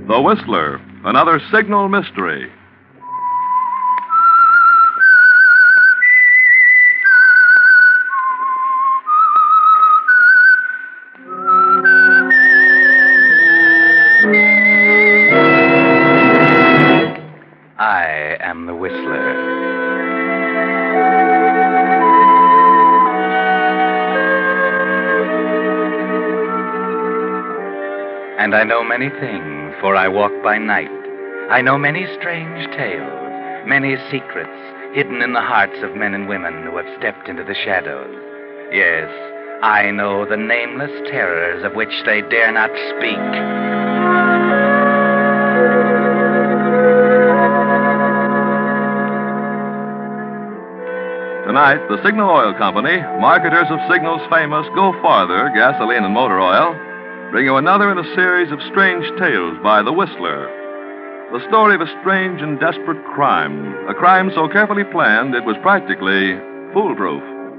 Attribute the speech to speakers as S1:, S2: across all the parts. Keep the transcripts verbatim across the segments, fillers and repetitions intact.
S1: The Whistler, another signal mystery.
S2: I am the Whistler. And I know many things, for I walk by night. I know many strange tales, many secrets hidden in the hearts of men and women who have stepped into the shadows. Yes, I know the nameless terrors of which they dare not speak.
S1: Tonight, the Signal Oil Company, marketers of Signal's famous Go Farther gasoline and motor oil, bring you another in a series of strange tales by The Whistler. The story of a strange and desperate crime, a crime so carefully planned it was practically foolproof.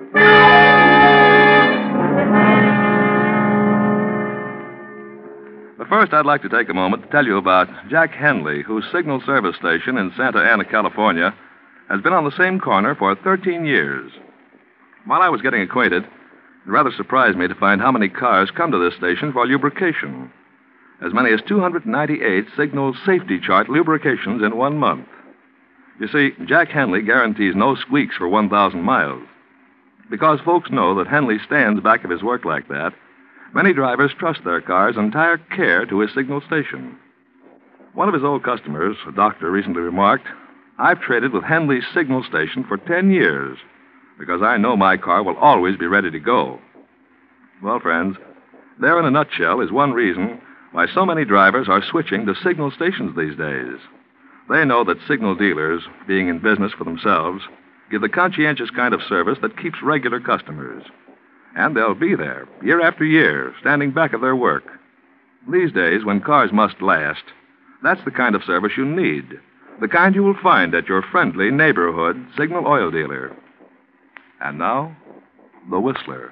S1: But first, I'd like to take a moment to tell you about Jack Henley, whose signal service station in Santa Ana, California, has been on the same corner for thirteen years. While I was getting acquainted, it rather surprised me to find how many cars come to this station for lubrication. As many as two hundred ninety-eight Signal Safety Chart lubrications in one month. You see, Jack Henley guarantees no squeaks for one thousand miles. Because folks know that Henley stands back of his work like that, many drivers trust their car's entire care to his Signal station. One of his old customers, a doctor, recently remarked, "I've traded with Henley's Signal station for ten years. Because I know my car will always be ready to go." Well, friends, there in a nutshell is one reason why so many drivers are switching to Signal stations these days. They know that Signal dealers, being in business for themselves, give the conscientious kind of service that keeps regular customers. And they'll be there, year after year, standing back of their work. These days, when cars must last, that's the kind of service you need. The kind you will find at your friendly neighborhood Signal oil dealer. And now, The Whistler.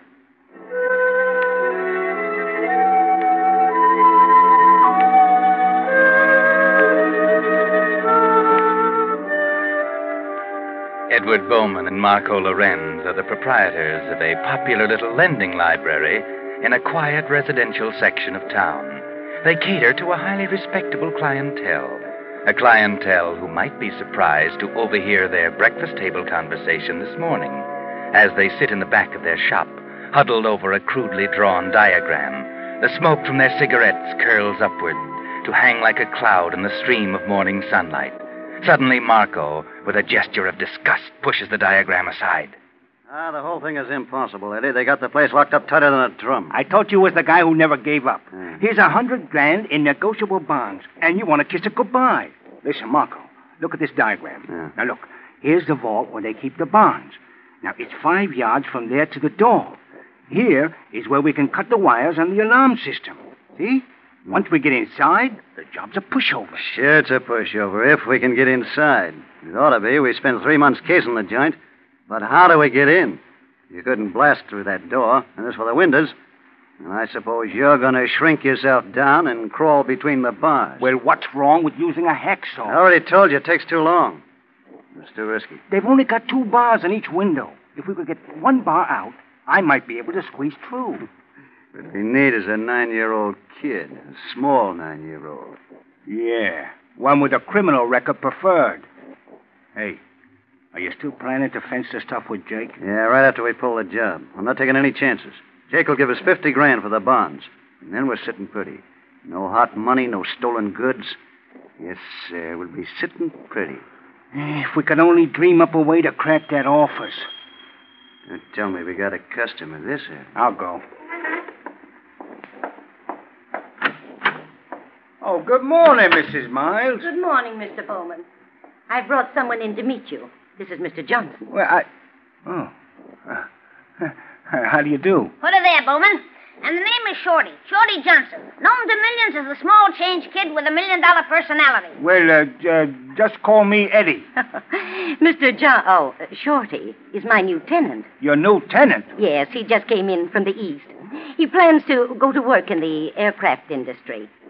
S2: Edward Bowman and Marco Lorenz are the proprietors of a popular little lending library in a quiet residential section of town. They cater to a highly respectable clientele, a clientele who might be surprised to overhear their breakfast table conversation this morning as they sit in the back of their shop, huddled over a crudely drawn diagram. The smoke from their cigarettes curls upward to hang like a cloud in the stream of morning sunlight. Suddenly, Marco, with a gesture of disgust, pushes the diagram aside.
S3: Ah, the whole thing is impossible, Eddie. They got the place locked up tighter than a drum.
S4: I told you was the guy who never gave up.
S3: Hmm.
S4: Here's a hundred grand in negotiable bonds, and you want to kiss it goodbye. Listen, Marco, look at this diagram.
S3: Yeah.
S4: Now, look, here's the vault where they keep the bonds. Now, it's five yards from there to the door. Here is where we can cut the wires on the alarm system. See? Once we get inside, the job's a pushover.
S3: Sure, it's a pushover, if we can get inside. It ought to be. We spent three months casing the joint. But how do we get in? You couldn't blast through that door. And as for the windows, and I suppose you're going to shrink yourself down and crawl between the bars.
S4: Well, what's wrong with using a hacksaw?
S3: I already told you it takes too long. It's too risky.
S4: They've only got two bars in each window. If we could get one bar out, I might be able to squeeze through.
S3: What we need is a nine-year-old kid. A small nine-year-old.
S4: Yeah, one with a criminal record preferred. Hey, are you still planning to fence this stuff with Jake?
S3: Yeah, right after we pull the job. I'm not taking any chances. Jake will give us fifty grand for the bonds. And then we're sitting pretty. No hot money, no stolen goods. Yes, sir, we'll be sitting pretty.
S4: If we could only dream up a way to crack that office.
S3: Don't tell me we got a customer this end.
S4: I'll go. Oh, good morning, Missus Miles.
S5: Good morning, Mister Bowman. I brought someone in to meet you. This is Mister Johnson.
S4: Well, I... Oh. Uh, how do you do?
S6: Put her there, Bowman. And the name is Shorty. Shorty Johnson. Known to millions as the small change kid with a million-dollar personality.
S4: Well, uh, uh, just call me Eddie.
S5: Mister John... Oh, uh, Shorty is my new tenant.
S4: Your new tenant?
S5: Yes, he just came in from the east. He plans to go to work in the aircraft industry.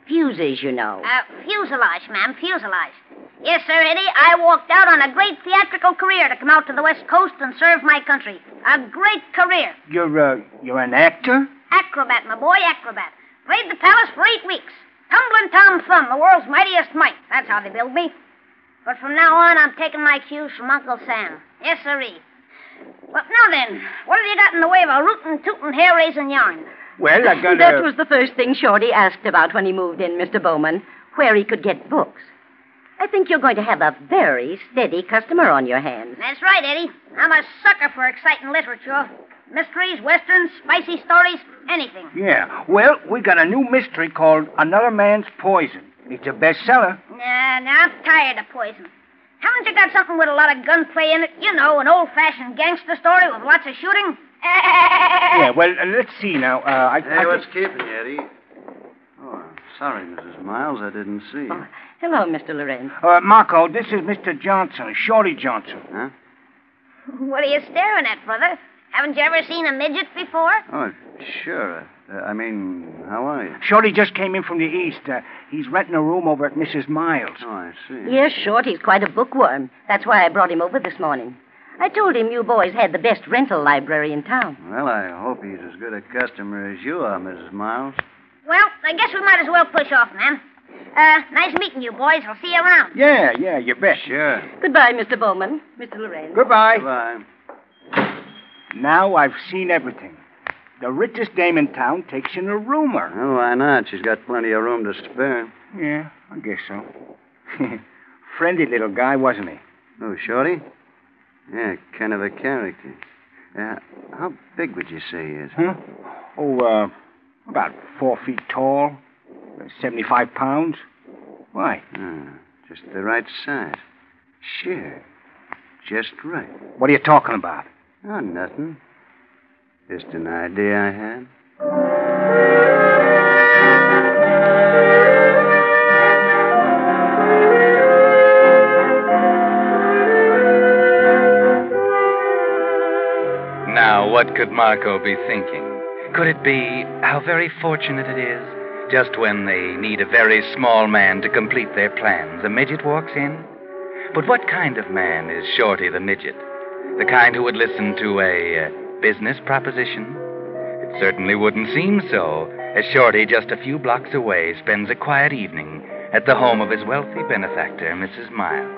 S5: Fuses, you know.
S6: Uh, fuselage, ma'am, fuselage. Yes, sir, Eddie. I walked out on a great theatrical career to come out to the West Coast and serve my country. A great career.
S4: You're, uh, you're an actor?
S6: Acrobat, my boy, acrobat. Played the palace for eight weeks. Tumbling Tom Thumb, the world's mightiest mite. That's how they build me. But from now on, I'm taking my cues from Uncle Sam. Yes, sirree. Well, now then, what have you got in the way of a rootin', tootin', hair-raising yarn?
S4: Well, I got
S5: That
S4: a...
S5: was the first thing Shorty asked about when he moved in, Mister Bowman, where he could get books. I think you're going to have a very steady customer on your hands.
S6: That's right, Eddie. I'm a sucker for exciting literature. Mysteries, westerns, spicy stories, anything.
S4: Yeah. Well, we got a new mystery called Another Man's Poison. It's a bestseller.
S6: Nah, nah, I'm tired of poison. Haven't you got something with a lot of gunplay in it? You know, an old-fashioned gangster story with lots of shooting?
S4: Yeah, well, uh, let's see now. Uh, I,
S3: Hey,
S4: I
S3: what's keeping you, Eddie? Oh, sorry, Missus Miles. I didn't see you.
S5: Oh, hello, Mister Lorenz.
S4: Uh, Marco, this is Mister Johnson, Shorty Johnson.
S3: Huh?
S6: What are you staring at, brother? Haven't you ever seen a midget before?
S3: Oh, sure. Uh, I mean, how are you?
S4: Shorty just came in from the east. Uh, he's renting a room over at Missus Miles.
S3: Oh, I see.
S5: Yes, Shorty's quite a bookworm. That's why I brought him over this morning. I told him you boys had the best rental library in town.
S3: Well, I hope he's as good a customer as you are, Missus Miles.
S6: Well, I guess we might as well push off, ma'am. Uh, nice meeting you, boys. I'll see you around.
S4: Yeah, yeah, you bet.
S3: Sure.
S5: Goodbye, Mister Bowman. Mister Lorenz.
S4: Goodbye.
S3: Goodbye.
S4: Now I've seen everything. The richest dame in town takes in a roomer.
S3: Oh, why not? She's got plenty of room to spare.
S4: Yeah, I guess so. Friendly little guy, wasn't he?
S3: Oh, Shorty? Yeah, kind of a character. Uh, how big would you say he is?
S4: Huh? Oh, uh, about four feet tall, seventy-five pounds. Why?
S3: Ah, just the right size. Sure. Just right.
S4: What are you talking about?
S3: Oh, nothing. Just an idea I had.
S2: Now, what could Marco be thinking? Could it be how very fortunate it is? Just when they need a very small man to complete their plans, a midget walks in? But what kind of man is Shorty the midget? The kind who would listen to a uh, business proposition? It certainly wouldn't seem so, as Shorty, just a few blocks away, spends a quiet evening at the home of his wealthy benefactor, Missus Miles.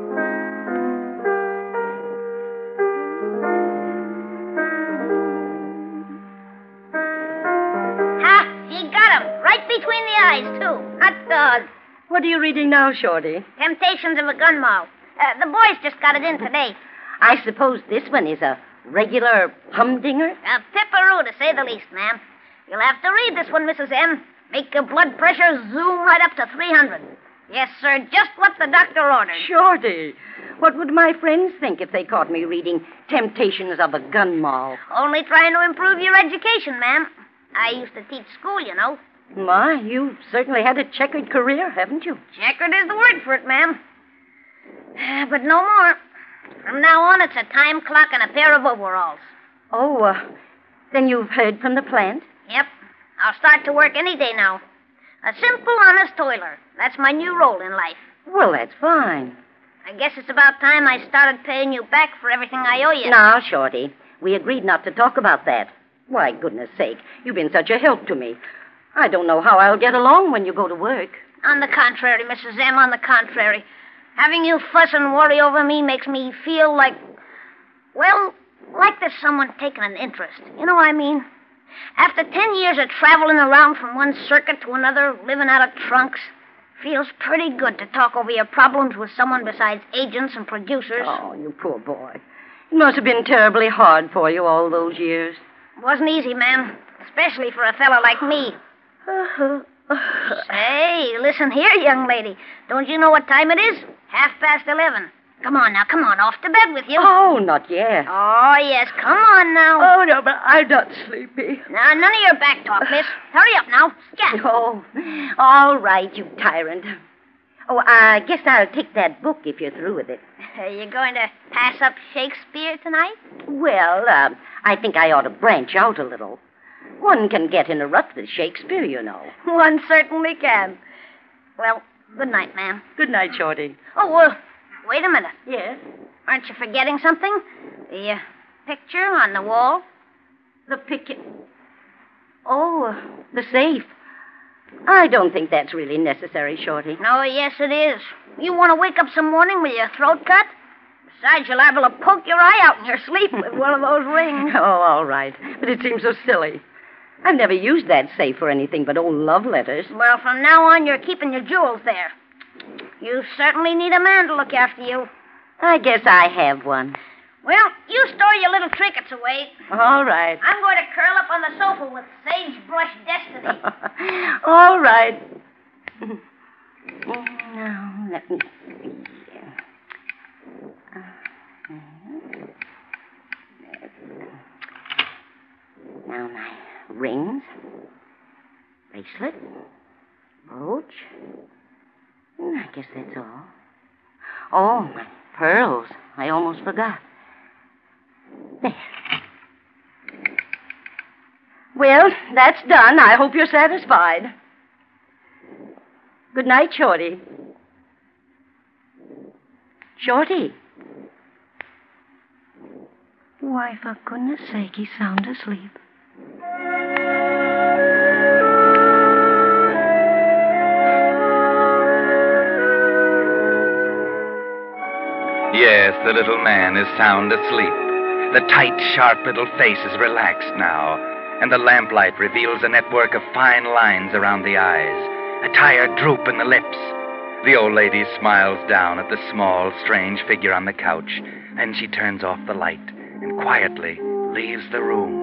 S6: Ha! She got him. Right between the eyes, too. Hot dog.
S5: What are you reading now, Shorty?
S6: Temptations of a Gun Moll. Uh, the boys just got it in today.
S5: I suppose this one is a regular humdinger?
S6: A pipperoo, to say the least, ma'am. You'll have to read this one, Missus M. Make your blood pressure zoom right up to three hundred. Yes, sir, just what the doctor ordered.
S5: Shorty, what would my friends think if they caught me reading Temptations of a Gun Moll?
S6: Only trying to improve your education, ma'am. I used to teach school, you know.
S5: My, you've certainly had a checkered career, haven't you?
S6: Checkered is the word for it, ma'am. But no more. From now on, it's a time clock and a pair of overalls.
S5: Oh, uh, then you've heard from the plant?
S6: Yep. I'll start to work any day now. A simple, honest toiler. That's my new role in life.
S5: Well, that's fine.
S6: I guess it's about time I started paying you back for everything I owe you.
S5: Now, Shorty, we agreed not to talk about that. Why, goodness sake, you've been such a help to me. I don't know how I'll get along when you go to work.
S6: On the contrary, Missus M, on the contrary. Having you fuss and worry over me makes me feel like, well, like there's someone taking an interest. You know what I mean? After ten years of traveling around from one circuit to another, living out of trunks, feels pretty good to talk over your problems with someone besides agents and producers.
S5: Oh, you poor boy. It must have been terribly hard for you all those years.
S6: It wasn't easy, ma'am, especially for a fellow like me. Say, listen here, young lady. Don't you know what time it is? Half past eleven. Come on now, come on, off to bed with you.
S5: Oh, not yet.
S6: Oh, yes, come on now.
S5: Oh, no, but I'm not sleepy.
S6: Now, none of your back talk, miss. Hurry up now. Scat.
S5: Oh, all right, you tyrant. Oh, I guess I'll take that book if you're through with it.
S6: Are you going to pass up Shakespeare tonight?
S5: Well, uh, I think I ought to branch out a little. One can get in a rut with Shakespeare, you know.
S6: One certainly can. Well, good night, ma'am.
S5: Good night, Shorty.
S6: Oh, well, wait a minute.
S5: Yes?
S6: Aren't you forgetting something? The uh, picture on the wall?
S5: The picture. Oh, uh, the safe. I don't think that's really necessary, Shorty.
S6: No, yes, it is. You want to wake up some morning with your throat cut? Besides, you're liable to poke your eye out in your sleep with one of those rings.
S5: Oh, all right. But it seems so silly. I've never used that safe for anything but old love letters.
S6: Well, from now on, you're keeping your jewels there. You certainly need a man to look after you.
S5: I guess I have one.
S6: Well, you store your little trinkets away.
S5: All right.
S6: I'm going to curl up on the sofa with sagebrush destiny.
S5: All right. Now, let me see. Now, my rings, bracelet, brooch. I guess that's all. Oh, my pearls. I almost forgot. There. Well, that's done. I hope you're satisfied. Good night, Shorty. Shorty. Why, for goodness sake, he's sound asleep.
S2: Yes, the little man is sound asleep. The tight, sharp little face is relaxed now, and the lamplight reveals a network of fine lines around the eyes, a tired droop in the lips. The old lady smiles down at the small, strange figure on the couch, then she turns off the light and quietly leaves the room.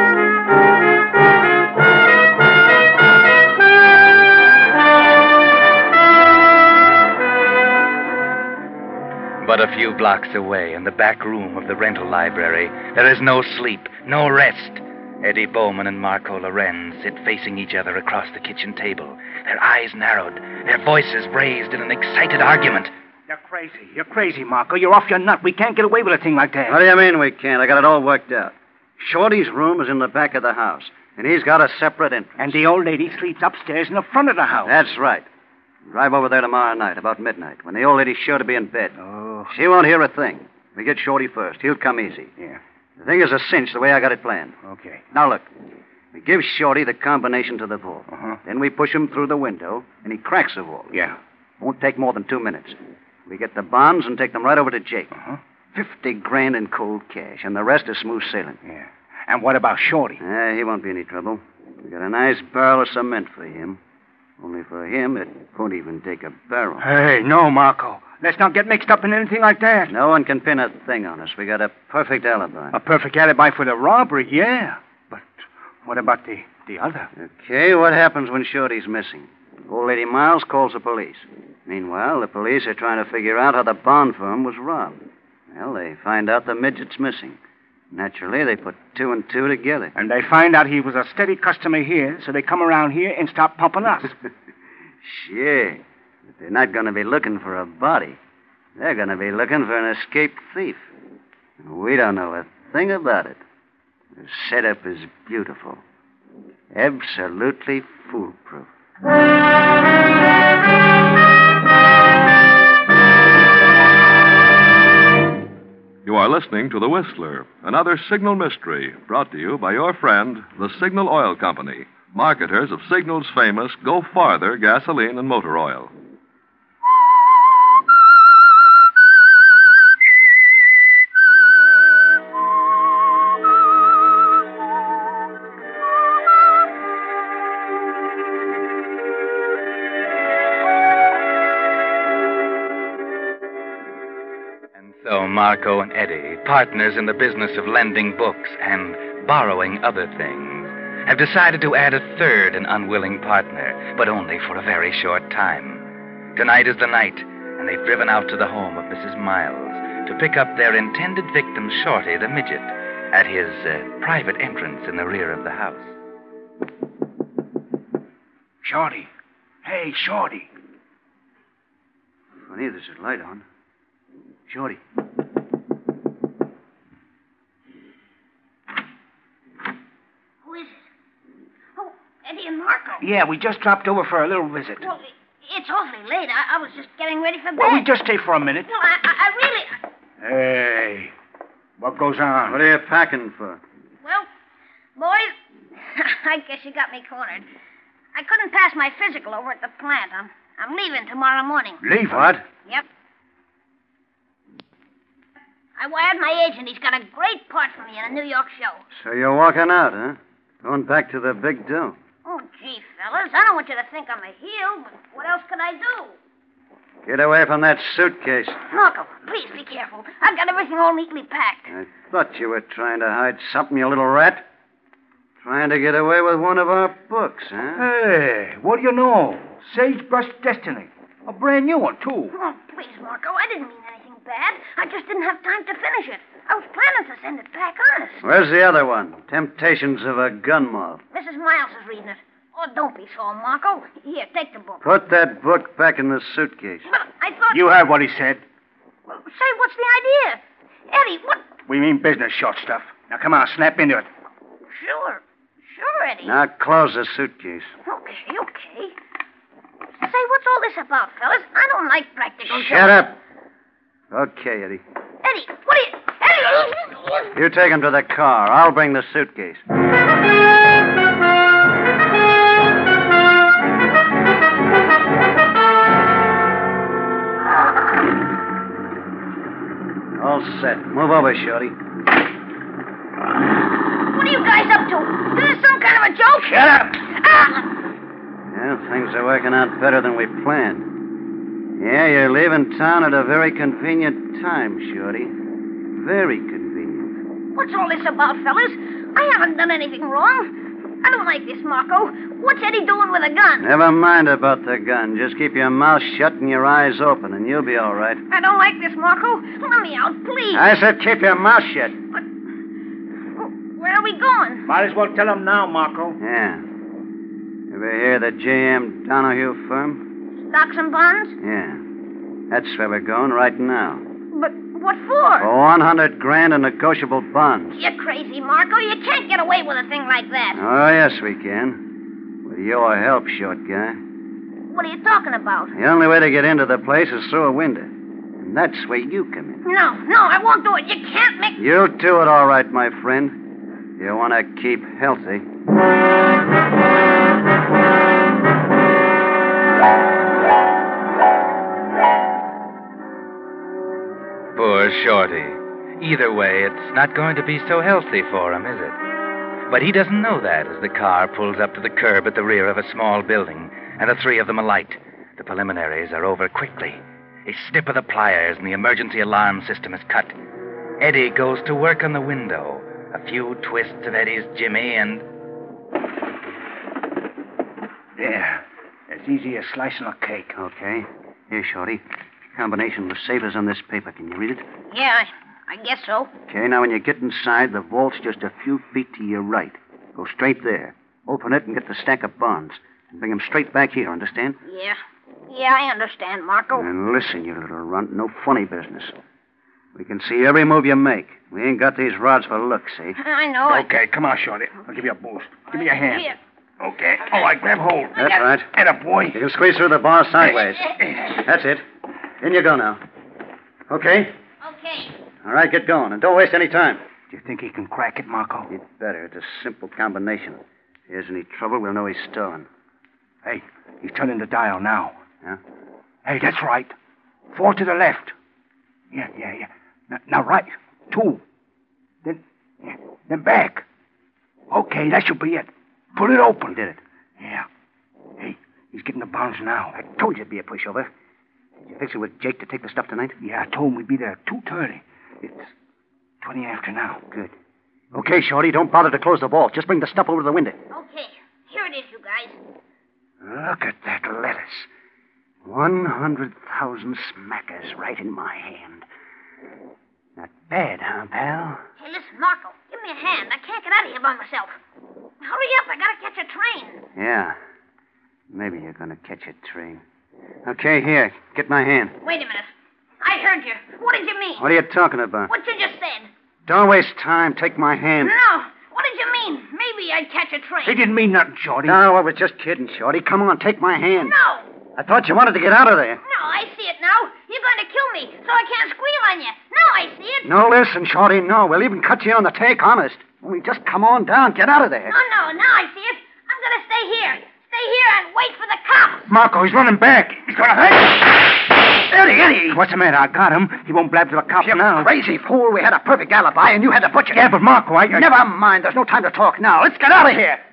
S2: But a few blocks away, in the back room of the rental library, there is no sleep, no rest. Eddie Bowman and Marco Lorenz sit facing each other across the kitchen table, their eyes narrowed, their voices raised in an excited argument.
S4: You're crazy. You're crazy, Marco. You're off your nut. We can't get away with a thing like that.
S3: What do you mean we can't? I got it all worked out. Shorty's room is in the back of the house, and he's got a separate entrance.
S4: And the old lady sleeps upstairs in the front of the house.
S3: That's right. Drive over there tomorrow night, about midnight, when the old lady's sure to be in bed.
S4: Oh.
S3: She won't hear a thing. We get Shorty first. He'll come easy.
S4: Yeah.
S3: The thing is a cinch the way I got it planned.
S4: Okay.
S3: Now, look. We give Shorty the combination to the vault.
S4: Uh-huh.
S3: Then we push him through the window, and he cracks the vault.
S4: Yeah.
S3: Won't take more than two minutes. We get the bonds and take them right over to Jake.
S4: Uh-huh.
S3: Fifty grand in cold cash, and the rest is smooth sailing.
S4: Yeah. And what about Shorty?
S3: Eh, he won't be any trouble. We got a nice barrel of cement for him. Only for him, it won't even take a barrel.
S4: Hey, no, Marco. Let's not get mixed up in anything like that.
S3: No one can pin a thing on us. We got a perfect alibi.
S4: A perfect alibi for the robbery, yeah. But what about the, the other?
S3: Okay, what happens when Shorty's missing? Old Lady Miles calls the police. Meanwhile, the police are trying to figure out how the bond firm was robbed. Well, they find out the midget's missing. Naturally, they put two and two together.
S4: And they find out he was a steady customer here, so they come around here and start pumping us.
S3: Sure. But they're not going to be looking for a body. They're going to be looking for an escaped thief. And we don't know a thing about it. The setup is beautiful. Absolutely foolproof.
S1: You are listening to The Whistler, another Signal mystery brought to you by your friend, the Signal Oil Company, marketers of Signal's famous Go Farther gasoline and motor oil.
S2: So Marco and Eddie, partners in the business of lending books and borrowing other things, have decided to add a third and unwilling partner, but only for a very short time. Tonight is the night, and they've driven out to the home of Missus Miles to pick up their intended victim, Shorty the midget, at his uh, private entrance in the rear of the house.
S4: Shorty. Hey, Shorty.
S3: Funny, there's a light on. Shorty.
S6: Who is it? Marco.
S4: Yeah, we just dropped over for a little visit.
S6: Well, it's awfully late. I, I was just getting ready for bed.
S4: Well, we just stay for a minute.
S6: No, I, I, I really...
S4: Hey, what goes on?
S3: What are you packing for?
S6: Well, boys, I guess you got me cornered. I couldn't pass my physical over at the plant. I'm, I'm leaving tomorrow morning.
S4: Leave
S3: What?
S6: Yep. I wired my agent. He's got a great part for me in a New York show.
S3: So you're walking out, huh? Going back to the big dough.
S6: Oh, gee, fellas, I don't want you to think I'm a heel, but what else could I do?
S3: Get away from that suitcase.
S6: Marco, please be careful. I've got everything all neatly packed.
S3: I thought you were trying to hide something, you little rat. Trying to get away with one of our books, huh?
S4: Hey, what do you know? Sagebrush Destiny. A brand new one, too.
S6: Oh, please, Marco, I didn't mean anything bad. I just didn't have time to finish it. I was planning to send it back, honest.
S3: Where's the other one? Temptations of a Gun Moth.
S6: Missus Miles is reading it. Oh, don't be so, Marco. Here, take the book.
S3: Put that book back in the suitcase.
S6: But I thought...
S4: You heard what he said.
S6: Well, say, what's the idea? Eddie, what...
S4: We mean business, short stuff. Now, come on, snap into it.
S6: Sure. Sure, Eddie.
S3: Now close the suitcase.
S6: Okay, okay. Say, what's all this about, fellas? I don't like practical
S3: Shut
S6: jokes.
S3: up. Okay, Eddie.
S6: Eddie, what are you... Eddie!
S3: You take him to the car. I'll bring the suitcase. All set. Move over, Shorty.
S6: What are you guys up to? Is this some kind of a joke?
S4: Shut up!
S6: Ah!
S3: Yeah, things are working out better than we planned. Yeah, you're leaving town at a very convenient time, Shorty. Very convenient.
S6: What's all this about, fellas? I haven't done anything wrong. I don't like this, Marco. What's Eddie doing with a gun?
S3: Never mind about the gun. Just keep your mouth shut and your eyes open, and you'll be all right.
S6: I don't like this, Marco. Let me out, please.
S3: I said keep your mouth shut.
S6: But... Where are we going?
S4: Might as well tell him now, Marco.
S3: Yeah. Ever hear of the J M Donahue firm?
S6: Stocks and bonds?
S3: Yeah. That's where we're going right now.
S6: But what for?
S3: For one hundred grand in negotiable bonds.
S6: You're crazy, Marco. You can't get away with a thing like that.
S3: Oh, yes, we can. With your help, short guy.
S6: What are you talking about?
S3: The only way to get into the place is through a window. And that's where you come in.
S6: No, no, I won't do it. You can't make...
S3: You'll do it all right, my friend. You want to keep healthy.
S2: Poor Shorty. Either way, it's not going to be so healthy for him, is it? But he doesn't know that as the car pulls up to the curb at the rear of a small building, and the three of them alight. The preliminaries are over quickly. A snip of the pliers and the emergency alarm system is cut. Eddie goes to work on the window. A few twists of Eddie's jimmy and...
S4: There. As easy as slicing a cake.
S3: Okay. Here, Shorty. Combination with savers on this paper. Can you read it?
S6: Yeah, I, I guess so.
S3: Okay, now when you get inside, the vault's just a few feet to your right. Go straight there. Open it and get the stack of bonds. And bring them straight back here, understand?
S6: Yeah. Yeah, I understand, Marco.
S3: And listen, you little runt. No funny business. We can see every move you make. We ain't got these rods for looks, see?
S6: I know it.
S4: Okay, come on, Shorty. I'll give you a boost. Give me your hand.
S6: Here.
S4: Okay. All right, grab hold.
S3: That's right.
S4: Atta boy.
S3: You can squeeze through the bar sideways. That's it. In you go now. Okay?
S6: Okay.
S3: All right, get going. And don't waste any time.
S4: Do you think he can crack it, Marco?
S3: You'd better. It's a simple combination. If there's any trouble, we'll know he's stolen.
S4: Hey, he's turning the dial now.
S3: Yeah?
S4: Hey, that's right. Four to the left. Yeah, yeah, yeah. Now, now right. Two. Then, yeah, then back. Okay, that should be it. Pull it open.
S3: He did it.
S4: Yeah. Hey, he's getting the bonds now. I told you it'd be a pushover.
S3: Did you fix it with Jake to take the stuff tonight?
S4: Yeah, I told him we'd be there at two thirty. It's twenty after now.
S3: Good. Okay, Shorty, don't bother to close the vault. Just bring the stuff over to the window.
S6: Okay. Here it is, you guys.
S3: Look at that lettuce. One hundred thousand smackers right in my hand. Not bad, huh, pal?
S6: Hey, listen, Marco. Give me a hand. I can't get out of here by myself. Hurry up. I gotta catch a train.
S3: Yeah. Maybe you're gonna catch a train. Okay, here. Get my hand.
S6: Wait a minute. I heard you. What did you mean?
S3: What are you talking about?
S6: What you just said.
S3: Don't waste time. Take my hand.
S6: No. What did you mean? Maybe I'd catch a train.
S4: He didn't mean nothing, Shorty.
S3: No, I was just kidding, Shorty. Come on, take my hand.
S6: No.
S3: I thought you wanted to get out of there.
S6: No, I see it now. You're going to kill me, so I can't squeal on you. Now I see it.
S3: No, listen, Shorty, no. We'll even cut you on the take, honest. Only just come on down. Get out of there.
S6: No, no, now I see it. I'm going to stay here. Stay here and wait for the cops.
S4: Marco, he's running back. He's going to hurt.
S3: Eddie, Eddie.
S4: What's the matter? I got him. He won't blab to the cops
S3: You
S4: now.
S3: crazy fool. We had a perfect alibi, and you had to butcher.
S4: Yeah, but Marco, I... I...
S3: Never mind. There's no time to talk now. Let's get out of here.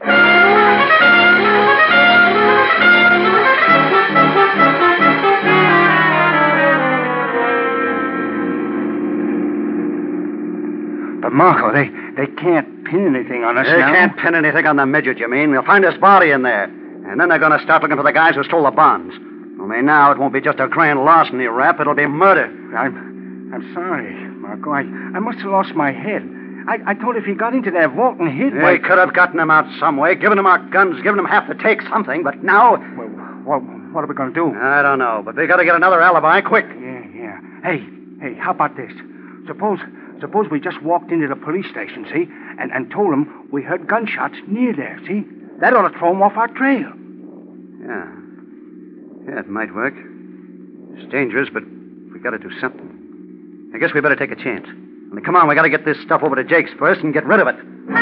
S4: But, Marco, they, they can't pin anything on us
S3: They
S4: now.
S3: can't pin anything on the midget, you mean. They'll find his body in there. And then they're going to start looking for the guys who stole the bonds. Only now it won't be just a grand larceny rap. It'll be murder.
S4: I'm, I'm sorry, Marco. I, I must have lost my head. I, I thought if he got into that vault and hid...
S3: We
S4: why-
S3: could have gotten him out some way, given him our guns, given him half the take, something. But now...
S4: Well, what, what are we going to do?
S3: I don't know, but we got to get another alibi quick.
S4: Yeah, yeah. Hey, hey, how about this? Suppose... Suppose we just walked into the police station, see, and, and told them we heard gunshots near there, see? That ought to throw them off our trail.
S3: Yeah. Yeah, it might work. It's dangerous, but we got to do something. I guess we better take a chance. Only come on, we got to get this stuff over to Jake's first and get rid of it.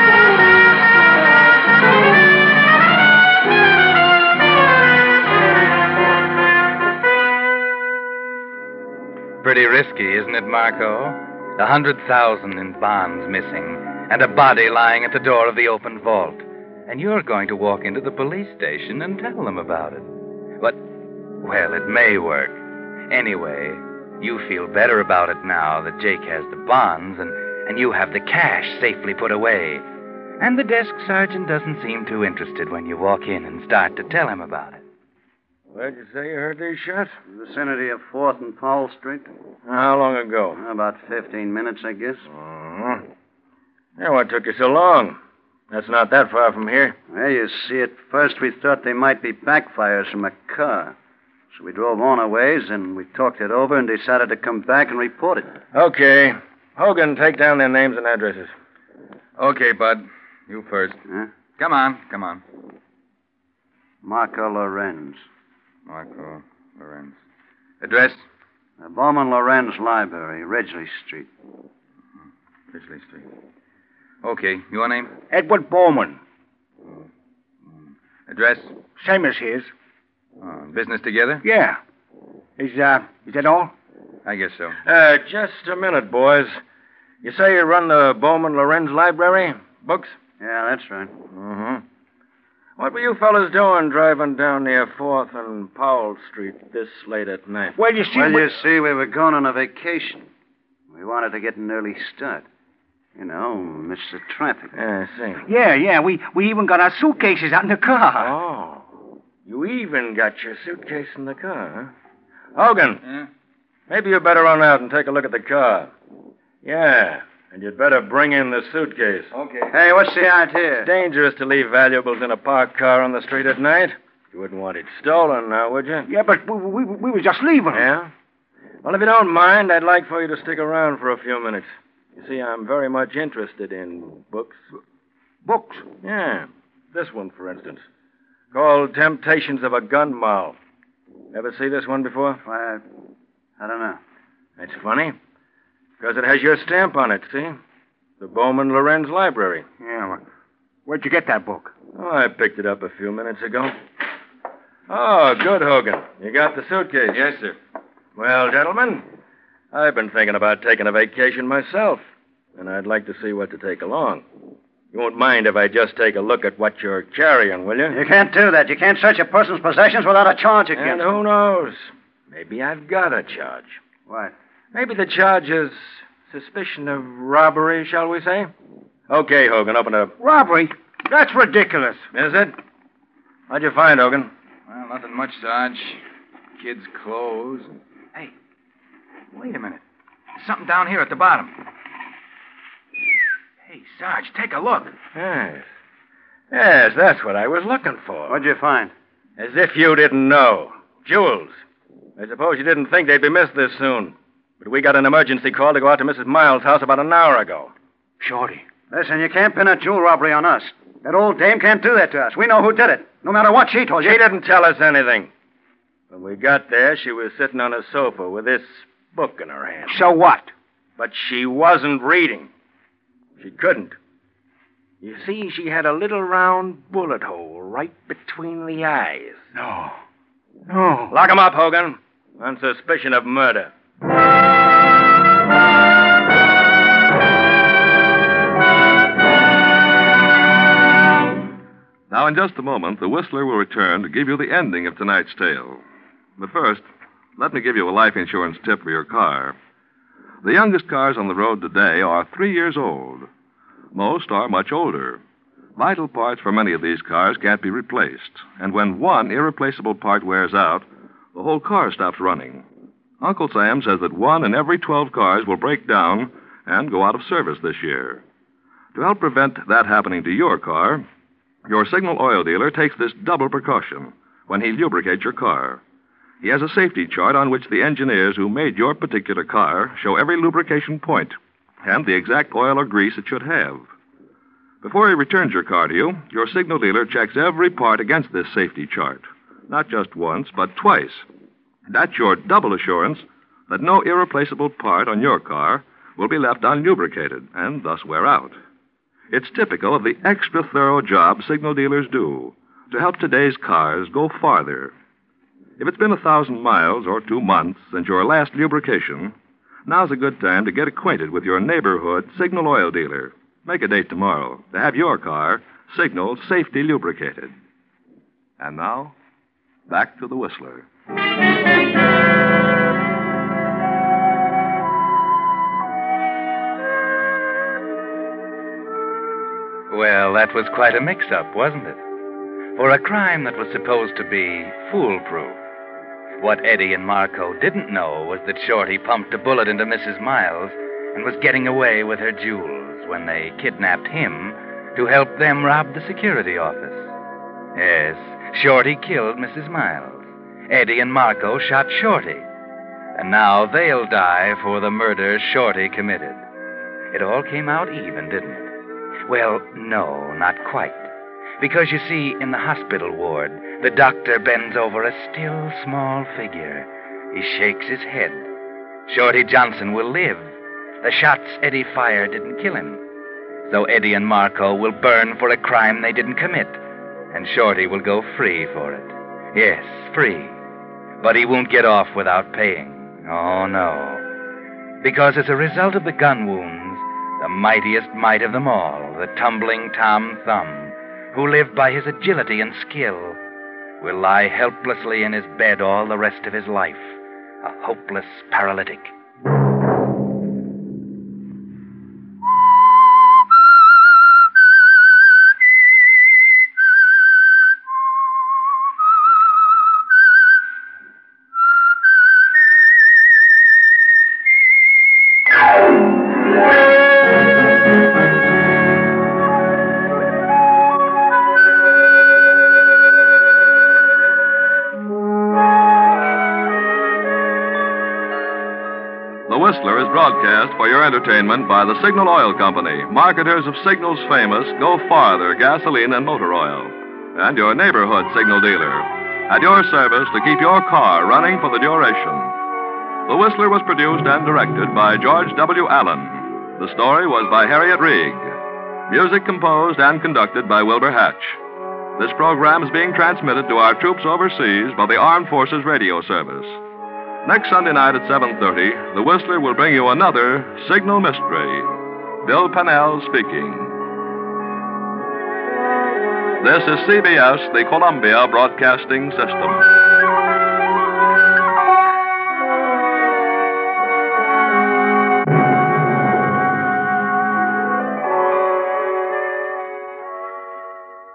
S2: Pretty risky, isn't it, Marco? A hundred thousand in bonds missing, and a body lying at the door of the open vault. And you're going to walk into the police station and tell them about it. But, well, it may work. Anyway, you feel better about it now that Jake has the bonds and, and you have the cash safely put away. And the desk sergeant doesn't seem too interested when you walk in and start to tell him about it.
S7: Where'd you say you heard these shots?
S3: In the vicinity of fourth and Powell Street.
S7: How long ago?
S3: About fifteen minutes, I guess.
S7: Uh-huh. Yeah, what took you so long? That's not that far from here.
S3: Well, you see, at first we thought they might be backfires from a car. So we drove on a ways, and we talked it over and decided to come back and report it.
S7: Okay. Hogan, take down their names and addresses.
S2: Okay, Bud. You first.
S3: Huh?
S2: Come on, come on.
S3: Marco Lorenz.
S2: Marco Lorenz. Address?
S3: The Bowman Lorenz Library, Ridgely Street.
S2: Ridgely Street. Okay, your name?
S4: Edward Bowman.
S2: Address?
S4: Same as his.
S2: Uh, business together?
S4: Yeah. Is, uh, is that all?
S2: I guess so.
S7: Uh, just a minute, boys. You say you run the Bowman Lorenz Library? Books?
S3: Yeah, that's right.
S7: Mm-hmm. What were you fellas doing driving down near fourth and Powell Street this late at night?
S4: Well, you see...
S3: Well,
S4: we-
S3: you see, we were going on a vacation. We wanted to get an early start. You know, miss the traffic.
S7: Yeah, I see.
S4: Yeah, yeah, we, we even got our suitcases out in the car.
S7: Oh. You even got your suitcase in the car, huh? Hogan.
S2: Yeah?
S7: Maybe you better run out and take a look at the car. Yeah, and you'd better bring in the suitcase.
S2: Okay.
S3: Hey, what's the idea?
S7: It's dangerous to leave valuables in a parked car on the street at night. You wouldn't want it stolen now, would you?
S4: Yeah, but we, we, we were just leaving.
S7: Yeah? Well, if you don't mind, I'd like for you to stick around for a few minutes. You see, I'm very much interested in books.
S4: Books.
S7: Yeah. This one, for instance. Called Temptations of a Gun Moll. Ever see this one before?
S3: Why, I don't know.
S7: That's funny. Because it has your stamp on it, see? The Bowman Lorenz Library.
S4: Yeah, well, where'd you get that book?
S7: Oh, I picked it up a few minutes ago. Oh, good, Hogan. You got the suitcase?
S2: Yes, sir.
S7: Well, gentlemen, I've been thinking about taking a vacation myself, and I'd like to see what to take along. You won't mind if I just take a look at what you're carrying, will you?
S3: You can't do that. You can't search a person's possessions without a charge against
S7: And
S3: them.
S7: who knows? Maybe I've got a charge.
S3: What?
S7: Maybe the charge is suspicion of robbery, shall we say? Okay, Hogan, open it up.
S4: Robbery? That's ridiculous.
S7: Is it? What'd you find, Hogan?
S2: Well, nothing much, Sarge. Kids' clothes. Hey, wait a minute. There's something down here at the bottom. Hey, Sarge, take a look.
S7: Yes. Yes, that's what I was looking for.
S3: What'd you find?
S7: As if you didn't know. Jewels. I suppose you didn't think they'd be missed this soon. But we got an emergency call to go out to Missus Miles' house about an hour ago.
S4: Shorty.
S3: Listen, you can't pin a jewel robbery on us. That old dame can't do that to us. We know who did it, no matter what she told you.
S7: She didn't tell us anything. When we got there, she was sitting on a sofa with this book in her hand.
S4: So what?
S7: But she wasn't reading. She couldn't. You see, she had a little round bullet hole right between the eyes.
S4: No. No.
S7: Lock him up, Hogan, on suspicion of murder.
S1: Now, in just a moment, the Whistler will return to give you the ending of tonight's tale. But first, let me give you a life insurance tip for your car. The youngest cars on the road today are three years old. Most are much older. Vital parts for many of these cars can't be replaced. And when one irreplaceable part wears out, the whole car stops running. Uncle Sam says that one in every twelve cars will break down and go out of service this year. To help prevent that happening to your car, your Signal oil dealer takes this double precaution when he lubricates your car. He has a safety chart on which the engineers who made your particular car show every lubrication point and the exact oil or grease it should have. Before he returns your car to you, your Signal dealer checks every part against this safety chart. Not just once, but twice. That's your double assurance that no irreplaceable part on your car will be left unlubricated and thus wear out. It's typical of the extra thorough job Signal dealers do to help today's cars go farther. If it's been a thousand miles or two months since your last lubrication, now's a good time to get acquainted with your neighborhood Signal oil dealer. Make a date tomorrow to have your car Signal safety lubricated. And now, back to the Whistler.
S2: Well, that was quite a mix-up, wasn't it? For a crime that was supposed to be foolproof. What Eddie and Marco didn't know was that Shorty pumped a bullet into Missus Miles and was getting away with her jewels when they kidnapped him to help them rob the security office. Yes, Shorty killed Missus Miles. Eddie and Marco shot Shorty. And now they'll die for the murder Shorty committed. It all came out even, didn't it? Well, no, not quite. Because, you see, in the hospital ward, the doctor bends over a still, small figure. He shakes his head. Shorty Johnson will live. The shots Eddie fired didn't kill him. So Eddie and Marco will burn for a crime they didn't commit. And Shorty will go free for it. Yes, free. But he won't get off without paying. Oh, no. Because as a result of the gun wounds, the mightiest might of them all, the tumbling Tom Thumb, who lived by his agility and skill, will lie helplessly in his bed all the rest of his life, a hopeless paralytic.
S1: The Whistler is broadcast for your entertainment by the Signal Oil Company, marketers of Signal's famous Go Farther gasoline and motor oil, and your neighborhood Signal dealer, at your service to keep your car running for the duration. The Whistler was produced and directed by George W. Allen. The story was by Harriet Reig. Music composed and conducted by Wilbur Hatch. This program is being transmitted to our troops overseas by the Armed Forces Radio Service. Next Sunday night at seven thirty, the Whistler will bring you another Signal Mystery. Bill Pennell speaking. This is C B S, the Columbia Broadcasting System.